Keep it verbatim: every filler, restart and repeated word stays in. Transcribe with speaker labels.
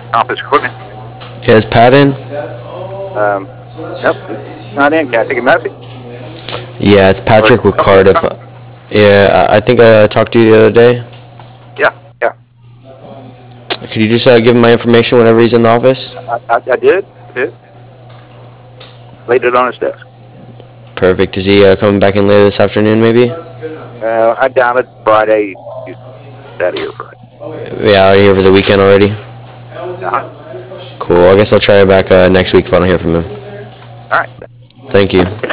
Speaker 1: office equipment.
Speaker 2: Yeah, is Pat in?
Speaker 1: Um, nope, not in. Can I take a message?
Speaker 2: Yeah, it's
Speaker 1: Or
Speaker 2: Patrick
Speaker 1: help you
Speaker 2: Ricard.
Speaker 1: with
Speaker 2: If
Speaker 1: something?
Speaker 2: yeah, I I think I talked to you the other day.
Speaker 1: Yeah, yeah.
Speaker 2: Could you just uh, give him my information whenever he's in the office?
Speaker 1: I, I, I did. I did. Laid it on his desk.
Speaker 2: Perfect. Is he uh, coming back in later this afternoon, maybe?
Speaker 1: Uh, I down it Friday. He's out of here Friday.
Speaker 2: Yeah, out here for the weekend already.
Speaker 1: Uh-huh.
Speaker 2: Cool. I guess I'll try it back uh, next week if I don't hear from him.
Speaker 1: All right.
Speaker 2: Thank you.